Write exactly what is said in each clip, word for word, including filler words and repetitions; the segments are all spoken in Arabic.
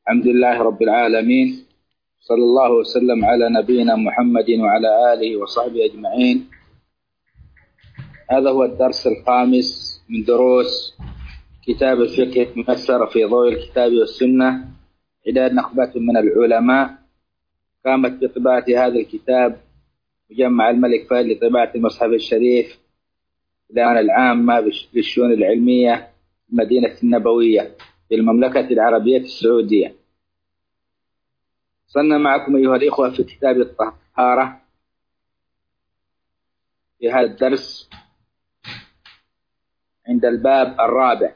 الحمد لله رب العالمين، صلى الله وسلم على نبينا محمد وعلى آله وصحبه أجمعين. هذا هو الدرس الخامس من دروس كتاب الفقه الميسر في ضوء الكتاب والسنة، إعداد نخبة من العلماء. قامت بطباعة هذا الكتاب مجمع الملك فهد لطباعة المصحف الشريف الإدارة العامة للشؤون العلمية المدينة النبوية في المملكة العربية السعودية. وصلنا معكم أيها الإخوة في كتاب الطهارة في هذا الدرس عند الباب الرابع.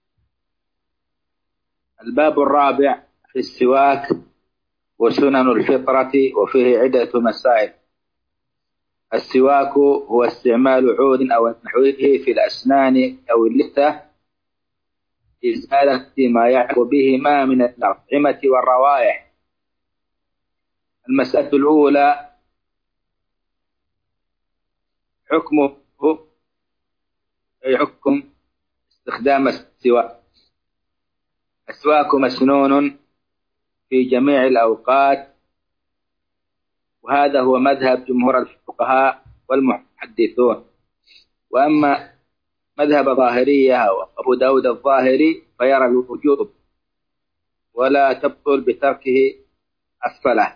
الباب الرابع في السواك وسنن الفطرة، وفيه عدة مسائل. السواك هو استعمال عود أو نحوه في الأسنان أو اللثة إزالة ما يعلق بهما من الأطعمة والروائح. المسألة الأولى حكمه، أي حكم استخدام السواك. السواك مسنون في جميع الأوقات، وهذا هو مذهب جمهور الفقهاء والمحدثون. وأما مذهب ظاهرية وأبو داود الظاهري فيرى الوجوب ولا تبطل بتركه الصلاة.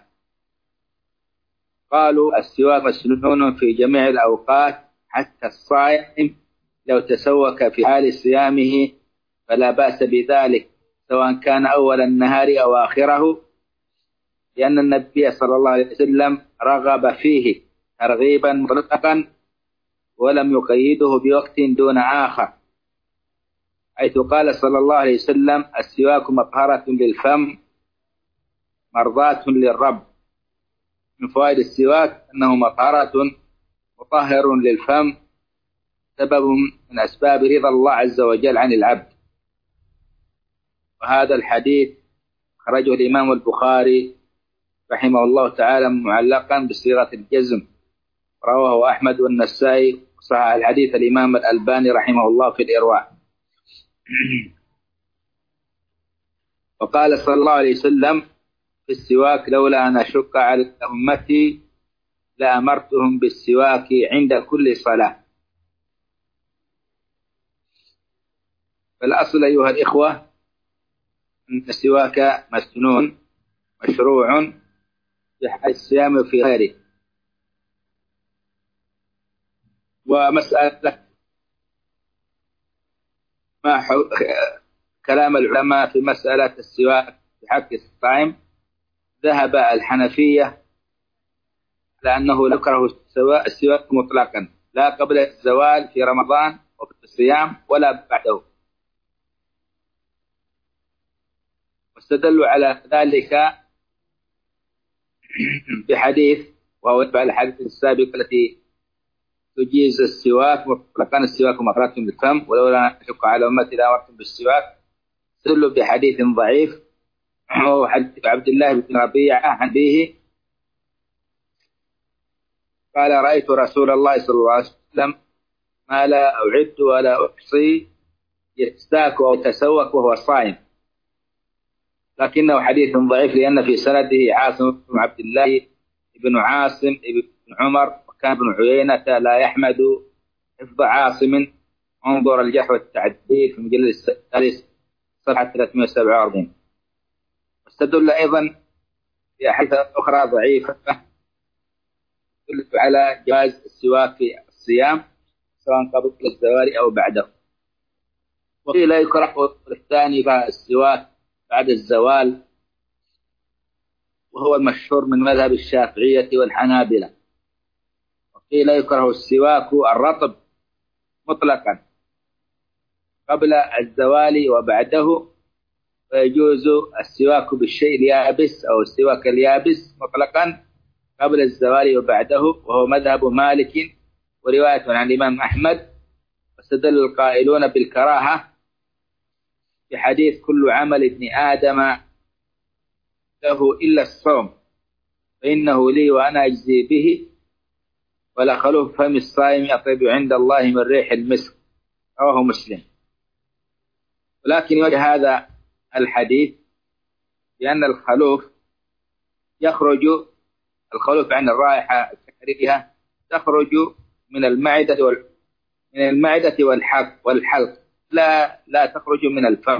قالوا السواك مسنون في جميع الأوقات، حتى الصائم لو تسوك في حال صيامه فلا بأس بذلك، سواء كان أول النهار أو آخره، لأن النبي صلى الله عليه وسلم رغب فيه ترغيبا مطلقا ولم يقيده بوقت دون آخر، حيث قال صلى الله عليه وسلم السواك مطهرة للفم مرضاة للرب. من فوائد السواك أنه مطهرة مطهر للفم، سبب من أسباب رضا الله عز وجل عن العبد. وهذا الحديث خرجه الإمام البخاري رحمه الله تعالى معلقا بصيغة الجزم، رواه أحمد والنسائي، وصحح الحديث الإمام الألباني رحمه الله في الإرواء. وقال صلى الله عليه وسلم في السواك لولا أن أشق على أمتي لأمرتهم بالسواك عند كل صلاة. فالأصل أيها الإخوة أن السواك مسنون مشروع في حال الصيام وفي غيره. ومسألة ما كلام العلماء في مسألة السواك في حق الصائم، ذهب الحنفية لأنه يكره السواك مطلقا، لا قبل الزوال في رمضان وفي الصيام ولا بعده. واستدلوا على ذلك بحديث، وهو يتبع الحديث السابق التي تجيز السواك مطلقا، السواك مطهرة للفم ولولا أشق على أمتي لأمرتهم بالسواك. استدلوا بحديث ضعيف وهو حديث عبد الله بن ربيعة عن أبيه قال رأيت رسول الله صلى الله عليه وسلم ما لا أعد ولا أحصي يستاك أو يتسوك وهو صائم، لكنه حديث ضعيف لأن في سنده عاصم بن عبد الله بن عاصم بن عمر، وكان ابن عيينة لا يحمد حفظ عاصم. انظر الجرح والتعديل في المجلد الثالث صفحة ثلاثمائة وسبعة وأربعين. واستدل أيضا بأحاديث أخرى ضعيفة تدل على جواز السواك في الصيام سواء قبل الزوال أو بعده. وقيل يكره الثاني السواك بعد الزوال، وهو المشهور من مذهب الشافعية والحنابلة. وقيل يكره السواك الرطب مطلقا قبل الزوال وبعده، ويجوز السواك بالشيء اليابس أو السواك اليابس مطلقا قبل الزوال وبعده، وهو مذهب مالك ورواية عن الإمام أحمد. واستدل القائلون بالكراهة بحديث كل عمل ابن آدم له إلا الصوم فإنه لي وأنا أجزي به، ولخلوف فم الصائم يطيب عند الله من ريح المسك، رواه مسلم. ولكن وجه هذا الحديث لأن الخلوف يخرج الخلوف عن الرائحة الكريهة تخرج من المعدة وال من المعدة والحلق والحلق لا لا تخرج من الفم.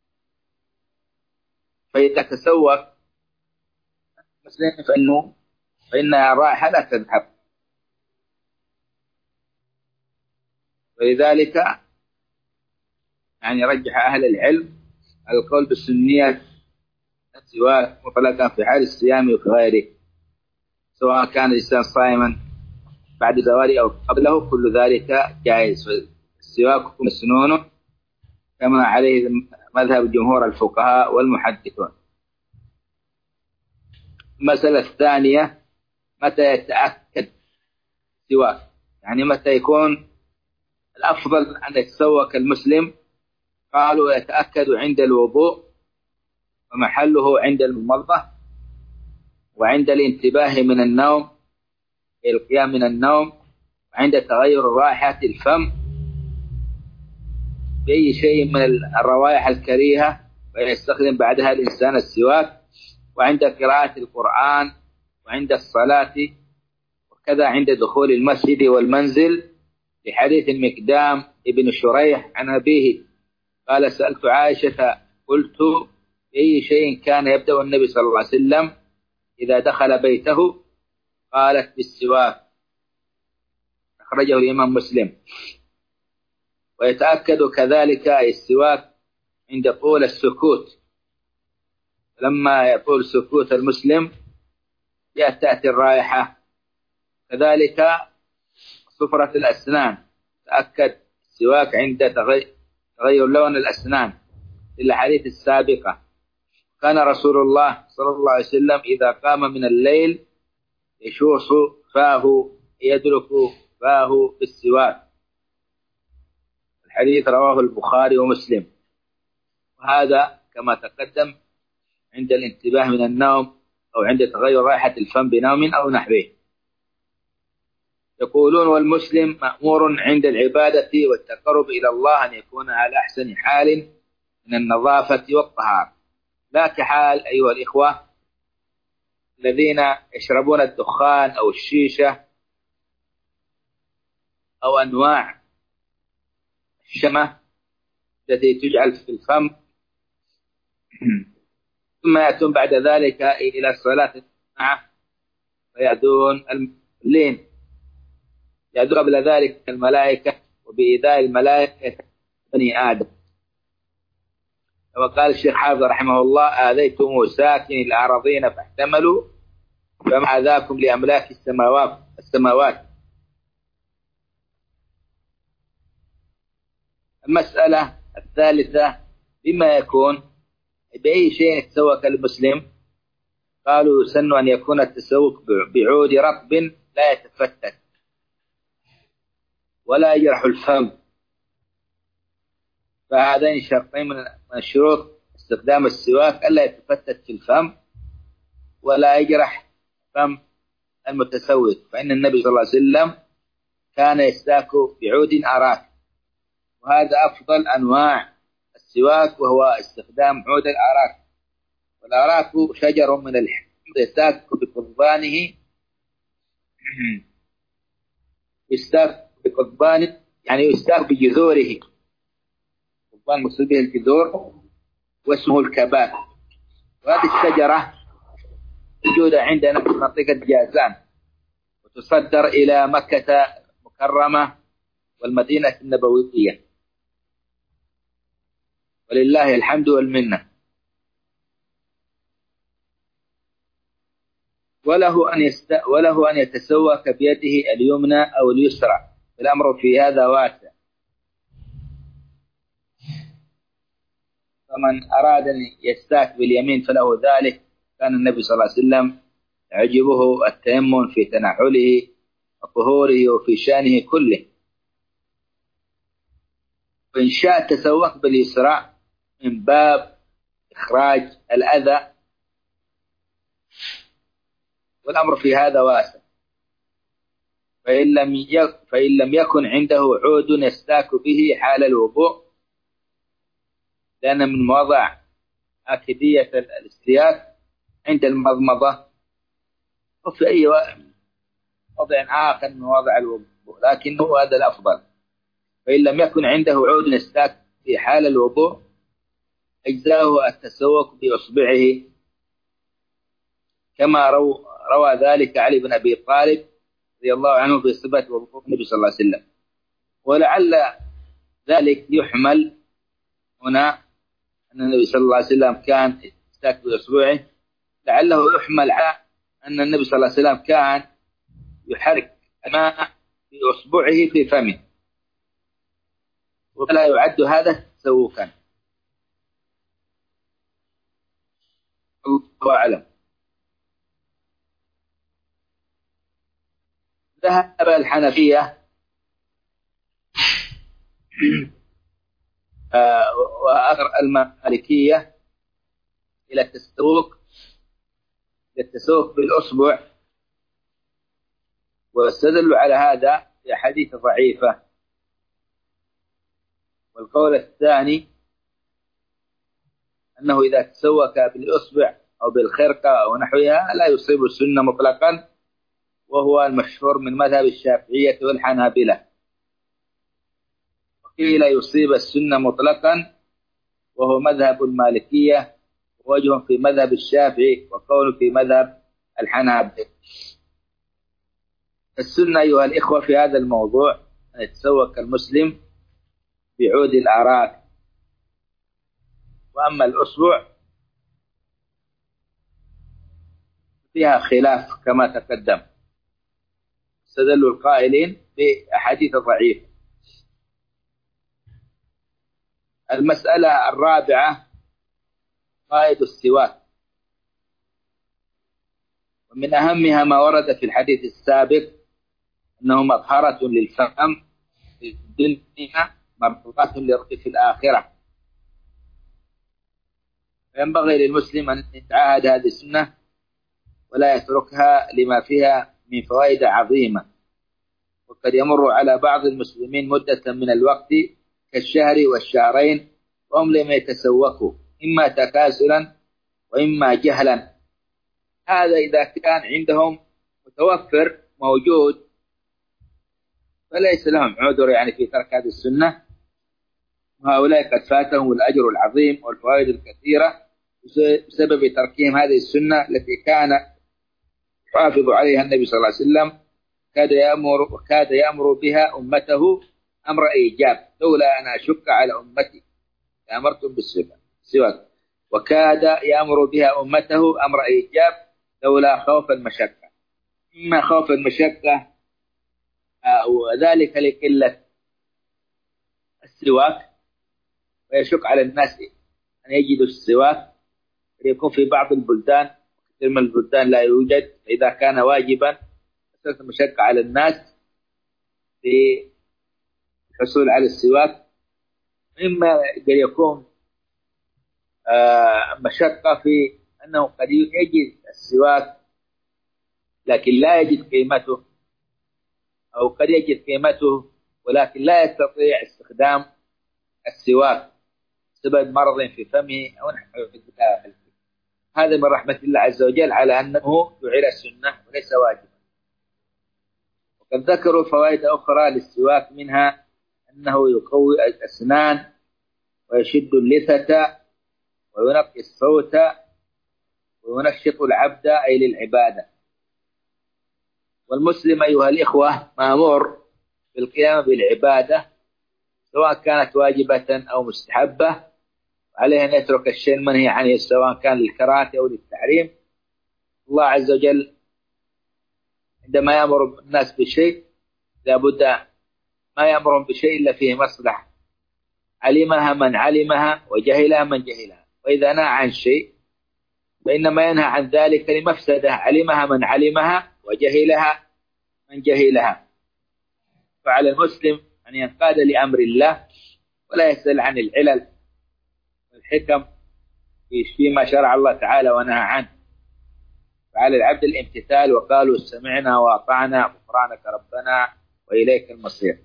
فإذا تسوق مسلم فإنه فإن الرائحة لا تذهب. ولذلك يعني رجح أهل العلم القول بالسنية السواك مطلقا في حال الصيام وفي غيره، سواء كان الإنسان صائما بعد زواله أو قبله، كل ذلك جائز. السواك مسنون كما عليه مذهب جمهور الفقهاء والمحدثون. المسألة الثانية متى يتأكد السواك، يعني متى يكون الأفضل أن يتسوك المسلم؟ قالوا يتأكد عند الوضوء ومحله عند المضمضة وعند الانتباه من النوم القيام من النوم وعند تغير رائحة الفم بأي شيء من الروائح الكريهة ويستخدم بعدها الإنسان السواك، وعند قراءة القرآن وعند الصلاة، وكذا عند دخول المسجد والمنزل، لحديث المقدام ابن شريح عن أبيه قال سألت عائشة قلت بأي شيء كان يبدأ النبي صلى الله عليه وسلم إذا دخل بيته؟ قالت بالسواك، أخرجه الإمام مسلم. ويتأكد كذلك السواك عند طول السكوت، لما يطول سكوت المسلم تأتي الرائحة. كذلك صفرة الأسنان، تأكد السواك عند تغير لون الأسنان في الحديث السابقة. كان رسول الله صلى الله عليه وسلم إذا قام من الليل يشوص فاه يدلك فاه بالسواك، الحديث رواه البخاري ومسلم. وهذا كما تقدم عند الانتباه من النوم أو عند تغير رائحة الفم بنوم أو نحوه. يقولون والمسلم مأمور عند العبادة والتقرب إلى الله أن يكون على أحسن حال من النظافة والطهارة، لا كحال أيها الإخوة الذين يشربون الدخان أو الشيشة أو أنواع الشمة التي تجعل في الفم، ثم يأتون بعد ذلك إلى الصلاة معه فيأتون اللين، يأتون قبل ذلك الملائكة وبإيذاء الملائكة بني آدم. وقال الشيخ حافظ رحمه الله آذيتم ساكن الأراضين فاحتملوا فما ذاكم لأملاك السماوات السماوات. المسألة الثالثة بما يكون بأي شيء يتسوق المسلم؟ قالوا يسن أن يكون التسوق بعود رطب لا يتفتت ولا يجرح الفم، فهذين شرطين من الشروط استخدام السواك ألا يتفتت في الفم ولا يجرح فم المتسوق، فإن النبي صلى الله عليه وسلم كان يستاك بعود أراك، وهذا أفضل أنواع السواك وهو استخدام عود الأراك. والأراك شجر من الحمض يستاك بقضبانه يستاك بقضبانه يعني يستاك بجذوره، قضبان مقصود به الجذور واسمه الكبات. وهذه الشجرة موجودة عندنا في منطقة جازان، وتصدر إلى مكة مكرمة والمدينة النبوية، ولله الحمد والمنة. وله أن يست... وله أن يتسوك بيده اليمنى أو اليسرى، الأمر في هذا واسع. فمن أراد أن يستاك باليمين فله ذلك. كان النبي صلى الله عليه وسلم يعجبه التيمم في تنعله وطهوره وفي شأنه كله. وإن شاء تسوق باليسرى من باب إخراج الأذى، والأمر في هذا واسع. فإن لم يك... فإن لم يكن عنده عود يستاك به حال الوضوء، لأن من وضع آكدية الاستياك عند المضمضة وفي أي وضع آخر من وضع الوضوء، لكنه هذا الأفضل. فإن لم يكن عنده عود الاستياك في حال الوضوء أجزاؤه التسوق بإصبعه، كما رو روى ذلك علي بن أبي طالب رضي الله عنه في صفة وضوء النبي صلى الله عليه وسلم. ولعل ذلك يحمل هنا أن النبي صلى الله عليه وسلم كان يستاك بإصبعه، لعله يحمل على أن النبي صلى الله عليه وسلم كان يحرك الماء بإصبعه في فمه، ولا يعد هذا تسوقا. الله أعلم. ذهب الحنفية وأثر المالكية إلى التسوق التسوق بالأصبع، واستدلوا على هذا في أحاديث ضعيفة. والقول الثاني أنه إذا تسوق بالأصبع أو بالخرقة أو نحوها لا يصيب السنة مطلقا، وهو المشهور من مذهب الشافعية والحنابلة. وقيل يصيب السنة مطلقا وهو مذهب المالكية، ووجه في مذهب الشافعي وقول في مذهب الحنابلة. السنة أيها الإخوة في هذا الموضوع أن يتسوق المسلم بعود الأراك. وأما الأصبع فيها خلاف كما تقدم، استدلوا القائلين بأحاديث ضعيفة. المسألة الرابعة قائد السواك، ومن أهمها ما ورد في الحديث السابق أنه مطهرة للفم في الدنيا مرضاة للرب في الآخرة. فينبغي للمسلم أن يتعاهد هذه السنة ولا يتركها لما فيها من فوائد عظيمة. وقد يمر على بعض المسلمين مدة من الوقت كالشهر والشهرين وهم لم يتسوقوا، إما تكاسلا وإما جهلا. هذا إذا كان عندهم متوفر موجود فليس لهم عذر يعني في ترك هذه السنة، وهؤلاء قد فاتهم الأجر العظيم والفوائد الكثيرة بسبب تركهم هذه السنة التي كان يحافظ عليها النبي صلى الله عليه وسلم، كاد يأمر وكاد يأمر بها أمته أمر إيجاب، لولا أن أشك على أمتي لأمرتم بالسواك، وكاد يأمر بها أمته أمر إيجاب لولا خوف المشقة. إما خوف المشقة وذلك لقلة السواك، ويشق على الناس أن يجدوا السواك، يكون في بعض البلدان كثير من البلدان لا يوجد، إذا كان واجبا أساس المشقة على الناس في الحصول على السواك. إما قد يكون مشقة في أنه قد يجد السواك لكن لا يجد قيمته، أو قد يجد قيمته ولكن لا يستطيع استخدام السواك بسبب مرض في فمه أو نحو ذلك. هذا من رحمة الله عز وجل على أنه جعل سنة وليس واجبا. وقد ذكروا فوائد أخرى للسواك، منها أنه يقوي الأسنان ويشد اللثة وينقي الصوت وينشط العبد أي للعبادة. والمسلم أيها الإخوة مأمور بالقيام بالعبادة سواء كانت واجبة أو مستحبة، عليه أن يترك الشيء المنهي عنه سواء كان للكراهة أو للتحريم. الله عز وجل عندما يأمر الناس بشيء لابد ما يأمرهم بشيء إلا فيه مصلحة، علمها من علمها وجهلها من جهلها. وإذا نهى عن شيء فإنما ينهى عن ذلك لمفسدة علمها من علمها وجهلها من جهلها. فعلى المسلم أن ينقاد لأمر الله ولا يسأل عن العلل والحكم فيما شرع الله تعالى ونهى عنه. فعلى العبد الامتثال، وقالوا سمعنا وأطعنا غفرانك ربنا وإليك المصير.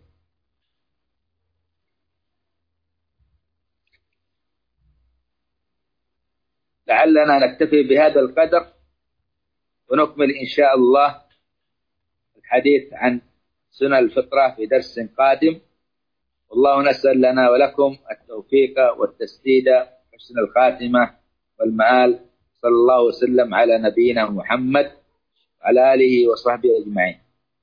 لعلنا نكتفي بهذا القدر ونكمل إن شاء الله الحديث عن سنن الفطرة في درس قادم. والله نسأل لنا ولكم التوفيق والتسديد حسن الخاتمة والمآل. صلى الله وسلم على نبينا محمد وعلى آله وصحبه أجمعين.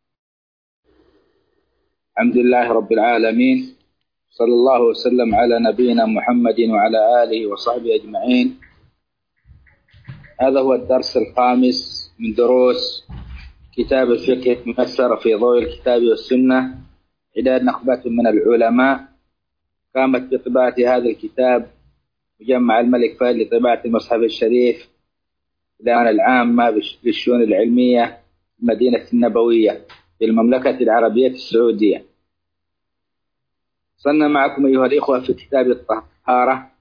الحمد لله رب العالمين، صلى الله وسلم على نبينا محمد وعلى آله وصحبه أجمعين. هذا هو الدرس الخامس من دروس كتاب الفقه الميسر في ضوء الكتاب والسنة، إعداد نخبة من العلماء. قامت بطباعة هذا الكتاب مجمع الملك فهد لطباعة المصحف الشريف الإدارة العامة للشؤون العلمية المدينة النبوية في المملكة العربية السعودية. وصلنا معكم أيها الإخوة في كتاب الطهارة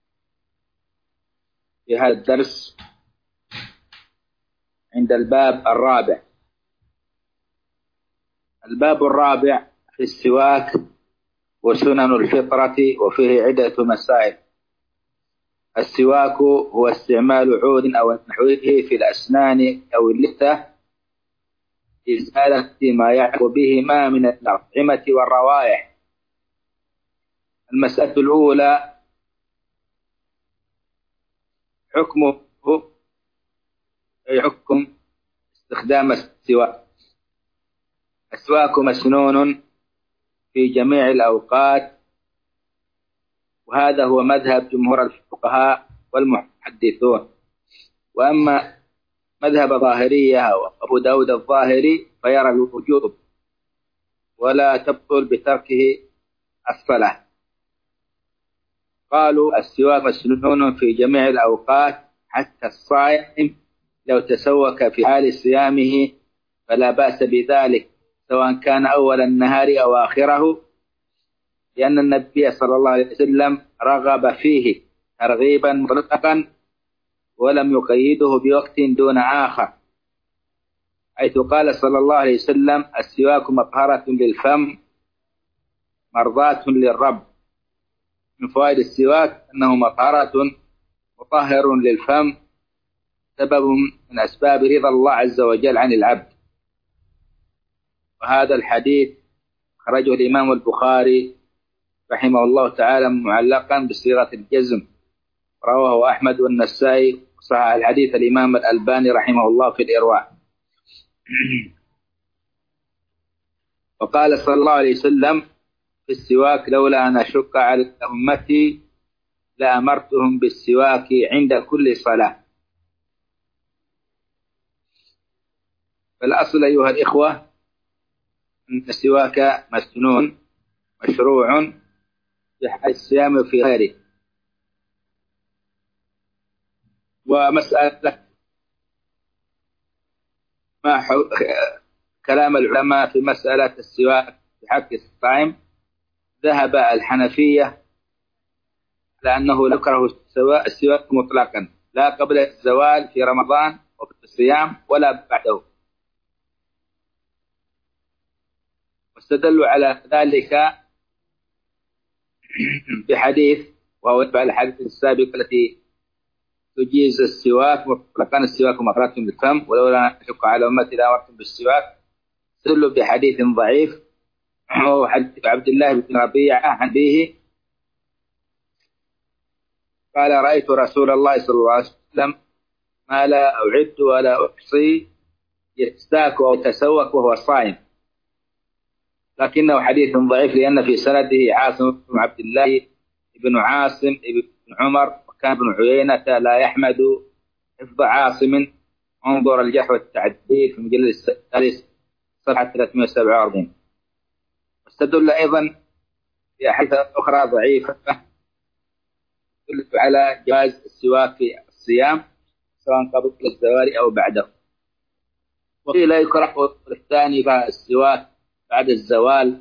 في هذا الدرس عند الباب الرابع. الباب الرابع في السواك وسنن الفطرة، وفيه عدة مسائل. السواك هو استعمال عود أو نحوه في الأسنان أو اللثة إزالة ما يعلق بهما من الأطعمة والروائح. المسألة الأولى حكمه، أي حكم استخدام السواك. السواك مسنون في جميع الأوقات، وهذا هو مذهب جمهور الفقهاء والمحدثون. وأما مذهب ظاهرية وأبو داود الظاهري فيرى الوجوب ولا تبطل بتركه الصلاة. قالوا السواك مسنون في جميع الأوقات، حتى الصائم لو تسوك في حال صيامه فلا بأس بذلك، سواء كان أول النهار أو آخره، لأن النبي صلى الله عليه وسلم رغب فيه ترغيبا مطلقا ولم يقيده بوقت دون آخر، حيث قال صلى الله عليه وسلم السواك مطهرة للفم مرضاة للرب. من فوائد السواك أنه مطهرة مطهر للفم، سبب من أسباب رضا الله عز وجل عن العبد. وهذا الحديث خرجه الإمام البخاري رحمه الله تعالى معلقا بصيغة الجزم، رواه أحمد والنسائي، وصحح الحديث الإمام الألباني رحمه الله في الإرواء. وقال صلى الله عليه وسلم في السواك لولا أن أشق على أمتي لأمرتهم بالسواك عند كل صلاة. فالأصل أيها الإخوة أن السواك مسنون مشروع في حال الصيام وفي غيره. ومسألة ما كلام العلماء في مسألة السواك في حق الصائم، ذهب الحنفية لأنه يكره السواك مطلقا، لا قبل الزوال في رمضان وفي الصيام ولا بعده. واستدلوا على ذلك بحديث، وهو يتبع الحديث السابق التي تجيز السواك مطلقا، السواك مطهرة للفم ولولا أشق على أمتي لأمرتهم بالسواك. استدلوا بحديث ضعيف وهو حديث عبد الله بن ربيعة عن أبيه قال رأيت رسول الله صلى الله عليه وسلم ما لا أعد ولا أحصي يستاك أو يتسوك وهو صائم، لكنه حديث ضعيف لأن في سنده عاصم بن عبد الله بن عاصم بن عمر، وكان ابن عيينة لا يحمد حفظ عاصم. انظر الجرح والتعديل في المجلد الثالث صفحة ثلاثمائة وسبعة وأربعين. واستدل أيضا بأحاديث أخرى ضعيفة تدل على جواز السواك في الصيام سواء قبل الزوال أو بعده. وقيل يكره الثاني السواك بعد الزوال،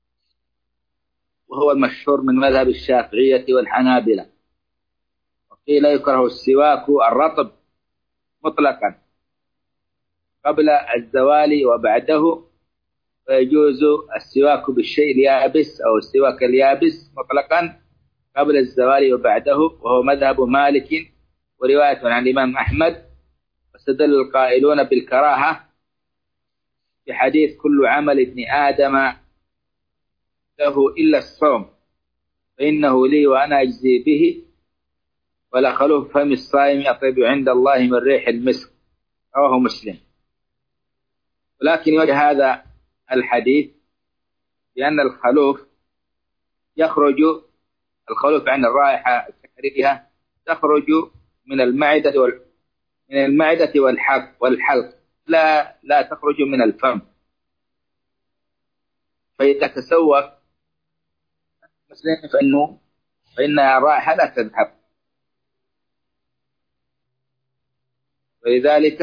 وهو المشهور من مذهب الشافعية والحنابلة. وقيل يكره السواك الرطب مطلقا قبل الزوال وبعده، ويجوز السواك بالشيء اليابس أو السواك اليابس مطلقا قبل الزوال وبعده، وهو مذهب مالك ورواية عن الإمام أحمد. واستدل القائلون بالكراهة بحديث كل عمل ابن آدم له إلا الصوم فإنه لي وأنا أجزي به ولخلوف فم الصائم أطيب عند الله من ريح المسك، رواه مسلم. ولكن وجه هذا الحديث بأن الخلوف يخرج الخلوف عن الرائحة الكريهة تخرج من المعدة وال من المعدة والحلق والحلق لا لا تخرج من الفم. فإذا تسوق مسلم فإنه فإن الرائحة لا تذهب. ولذلك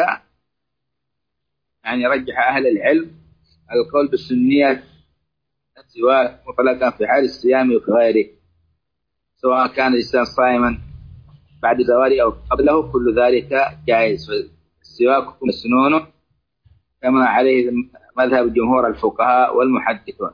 يعني رجح أهل العلم القول بالسنية السواك مطلقا في حال الصيام وفي غيره، سواء كان الإنسان صائما بعد زواله أو قبله، كل ذلك جائز. السواك مسنون كما عليه مذهب جمهور الفقهاء والمحدثون.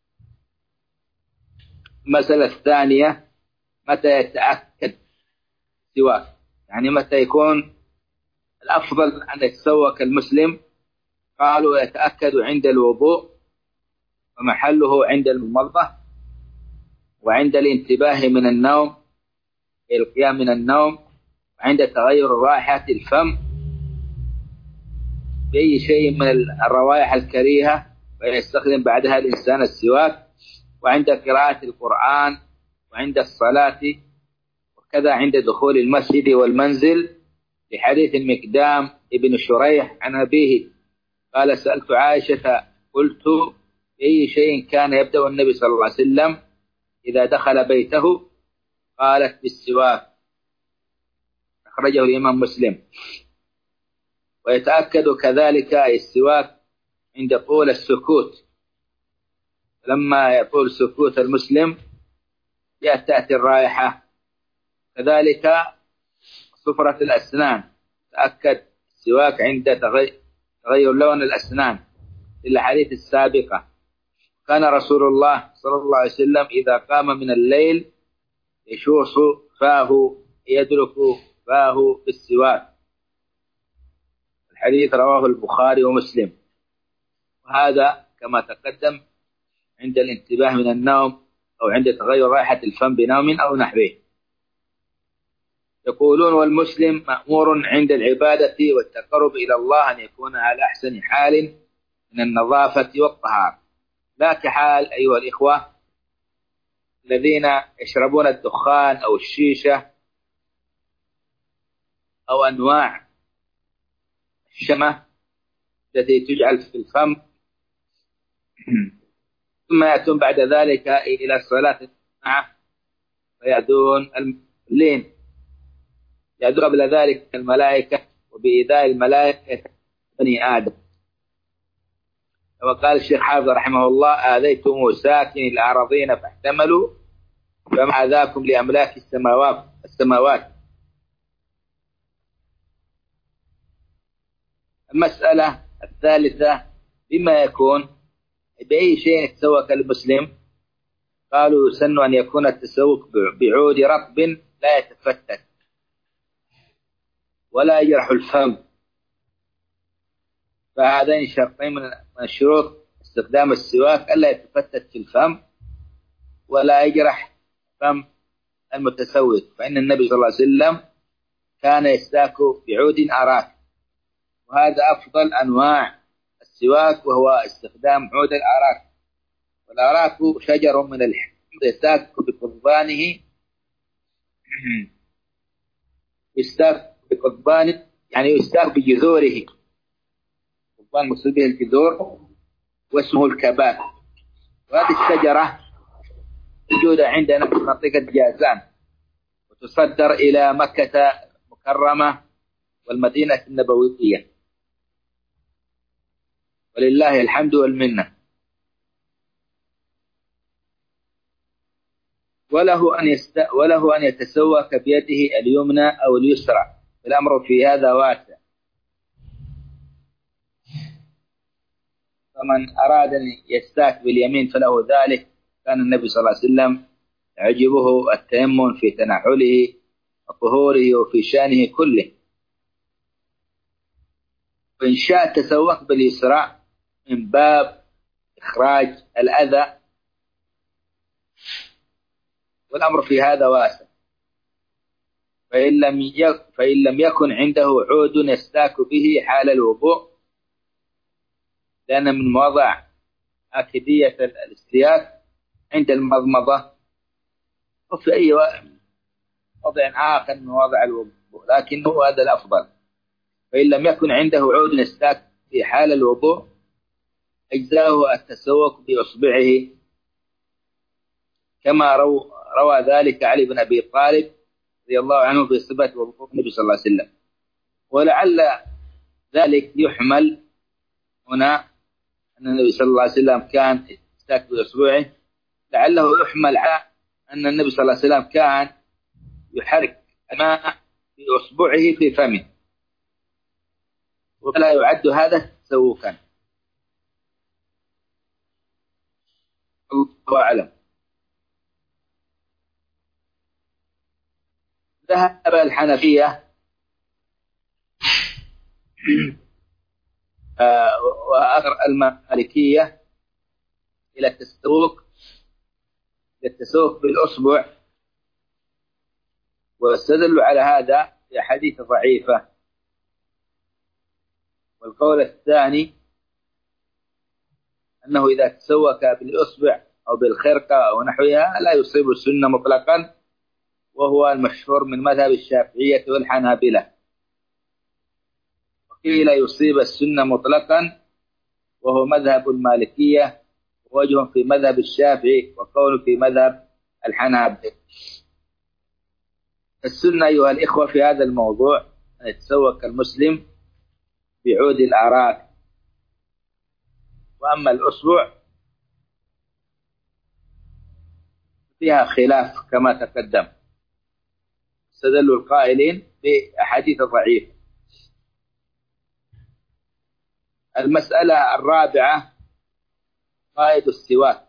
المسألة الثانية متى يتأكد السواك، يعني متى يكون الأفضل أن يتسوك المسلم؟ قالوا يتأكد عند الوضوء ومحله عند المضمضة وعند الانتباه من النوم القيام من النوم وعند تغير رائحة الفم بأي شيء من الروائح الكريهة ويستخدم بعدها الإنسان السواك، وعند قراءة القرآن وعند الصلاة، وكذا عند دخول المسجد والمنزل، لحديث المقدام ابن شريح عن أبيه قال سألت عائشة قلت بأي شيء كان يبدأ النبي صلى الله عليه وسلم إذا دخل بيته؟ قالت بالسواك، أخرجه الإمام مسلم. ويتأكد كذلك السواك عند طول السكوت، لما يطول سكوت المسلم تأتي الرائحة. كذلك صفرة الأسنان، تأكد السواك عند تغير لون الأسنان للحديث السابقة. كان رسول الله صلى الله عليه وسلم إذا قام من الليل يشوص فاه يدلك فاه بالسواك، الحديث رواه البخاري ومسلم. وهذا كما تقدم عند الانتباه من النوم أو عند تغير رائحة الفم بنوم أو نحوه. يقولون والمسلم مأمور عند العبادة والتقرب إلى الله أن يكون على أحسن حال من النظافة والطهارة، لا كحال أيها الإخوة الذين يشربون الدخان أو الشيشة أو أنواع الشمة التي تجعل في الفم، ثم يأتون بعد ذلك إلى الصلاة معه فيأتون اللين، يأتون قبل ذلك الملائكة وبإيذاء الملائكة بني آدم. وقال الشيخ حافظ رحمه الله آذيتم ساكن الأراضين فاحتملوا فما ذاكم لأملاك السماوات السماوات. المسألة الثالثة بما يكون بأي شيء يتسوق المسلم؟ قالوا يسن أن يكون التسوق بعود رطب لا يتفتت ولا يجرح الفم، فهذين شرطين من الشروط استخدام السواك ألا يتفتت في الفم ولا يجرح فم المتسوق، فإن النبي صلى الله عليه وسلم كان يستاك بعود أراك، وهذا أفضل أنواع السواك وهو استخدام عود الأراك. والأراك شجر من الحمض يستاك بقضبانه يستاك بقضبانه يعني يستاك بجذوره، قضبان مقصود به الجذور واسمه الكبات. وهذه الشجرة موجودة عندنا في منطقة جازان وتصدر إلى مكة مكرمة والمدينة النبوية، ولله الحمد والمنة. وله أن يست... وله أن يتسوك بيده اليمنى أو اليسرى، الأمر في هذا واسع. فمن أراد أن يستاك باليمين فله ذلك. كان النبي صلى الله عليه وسلم يعجبه التيمم في تنعله وظهوره وفي شأنه كله. وإن شاء تسوق باليسرى من باب إخراج الأذى، والأمر في هذا واسع. فإن لم يك فإن لم يكن عنده عود يستاك به حال الوضوء، لأن من مواضع آكدية الاستياك عند المضمضة وفي أي وضع آخر من مواضع الوضوء، لكنه هذا الأفضل. فإن لم يكن عنده عود يستاك في حال الوضوء أجزاؤه التسوق بإصبعه، كما رو روى ذلك علي بن أبي طالب رضي الله عنه في صفة وضوء النبي صلى الله عليه وسلم. ولعل ذلك يحمل هنا أن النبي صلى الله عليه وسلم كان يستاك بإصبعه، لعله يحمل على أن النبي صلى الله عليه وسلم كان يحرك الماء بإصبعه في فمه، ولا يعد هذا تسوقا. الله أعلم. ذهب الحنفية وأثر المالكية إلى التسوق التسوق بالأصبع، واستدلوا على هذا في أحاديث ضعيفة. والقول الثاني أنه إذا تسوق بالأصبع أو بالخرقة أو نحوها لا يصيب السنة مطلقا، وهو المشهور من مذهب الشافعية والحنابلة. وقيل يصيب السنة مطلقا وهو مذهب المالكية، ووجه في مذهب الشافعي وقول في مذهب الحنابلة. السنة أيها الإخوة في هذا الموضوع أن يتسوق المسلم بعود الأراك. وأما الأصبع فيها خلاف كما تقدم، استدلوا القائلين بأحاديث ضعيفة. المسألة الرابعة قائد السواك،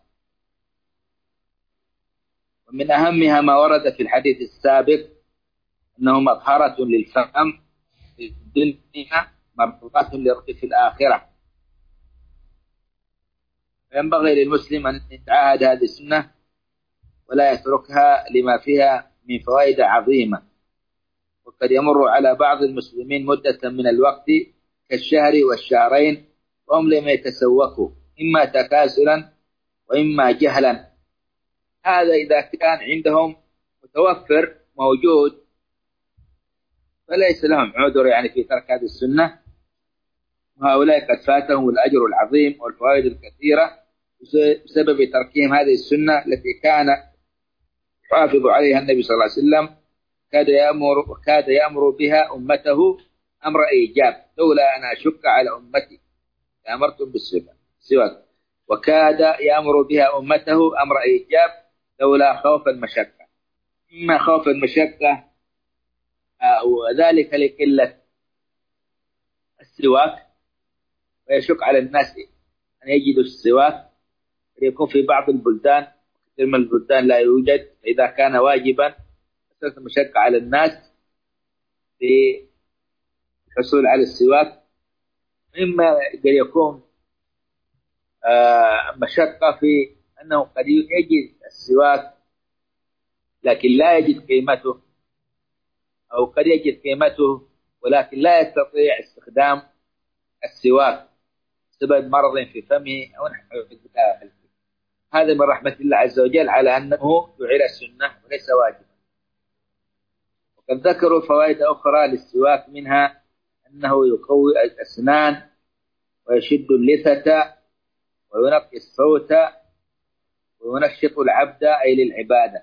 ومن أهمها ما ورد في الحديث السابق أنه مطهرة للفم في الدنيا مرضاة للرب في الآخرة. فينبغي للمسلم أن يتعاهد هذه السنة ولا يتركها لما فيها من فوائد عظيمة. وقد يمر على بعض المسلمين مدة من الوقت كالشهر والشهرين وهم لم يتسوقوا، إما تكاسلا وإما جهلا. هذا إذا كان عندهم متوفر موجود فليس لهم عذر يعني في ترك هذه السنة، وهؤلاء قد فاتهم الأجر العظيم والفوائد الكثيرة بسبب تركهم هذه السنة التي كان يحافظ عليها النبي صلى الله عليه وسلم، كاد يأمر وكاد يأمر بها أمته أمر إيجاب، لولا أن أشك على أمتي لأمرتم بالسواك، وكاد يأمر بها أمته أمر إيجاب لولا خوف المشقة. إما خوف المشقة وذلك لقلة السواك، ويشق على الناس أن يجدوا السواك، يكون في بعض البلدان كثير من البلدان لا يوجد، إذا كان واجبا أساس المشقة على الناس في الحصول على السواك. إما قد يكون مشقة في أنه قد يجد السواك لكن لا يجد قيمته، أو قد يجد قيمته ولكن لا يستطيع استخدام السواك بسبب مرض في فمه أو نحو ذلك. هذا من رحمة الله عز وجل على أنه جعل السنة وليس واجبا. وقد ذكروا فوائد أخرى للسواك، منها أنه يقوي الأسنان ويشد اللثة وينقي الصوت وينشط العبد أي للعبادة.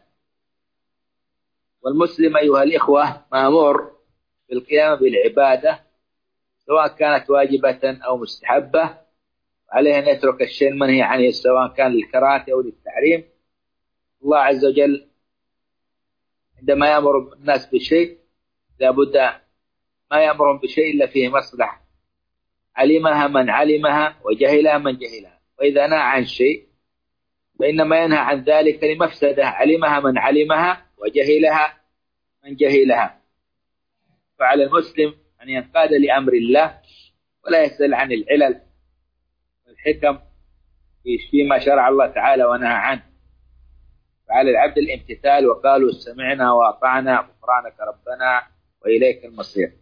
والمسلم أيها الإخوة مأمور بالقيام بالعبادة سواء كانت واجبة أو مستحبة، عليه أن يترك الشيء المنهي عنه سواء كان للكراهة أو للتحريم. الله عز وجل عندما يأمر الناس بشيء لابد ما يأمرهم بشيء إلا فيه مصلحة، علمها من علمها وجهلها من جهلها. وإذا نهى عن شيء فإنما ينهى عن ذلك لمفسدة علمها من علمها وجهلها من جهلها. فعلى المسلم أن ينقاد لأمر الله ولا يسأل عن العلل والحكم فيما شرع الله تعالى ونهى عنه. فعلى العبد الامتثال وقالوا سمعنا وأطعنا غفرانك ربنا وإليك المصير.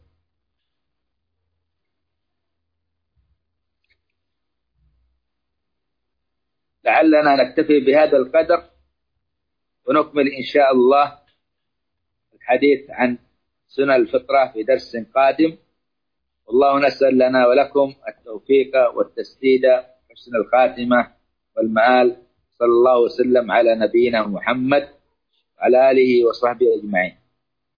لعلنا نكتفي بهذا القدر ونكمل إن شاء الله الحديث عن سنن الفطرة في درس قادم. والله نسأل لنا ولكم التوفيق والتسديد حسن الخاتمة والمآل. صلى الله وسلم على نبينا محمد وعلى آله وصحبه أجمعين.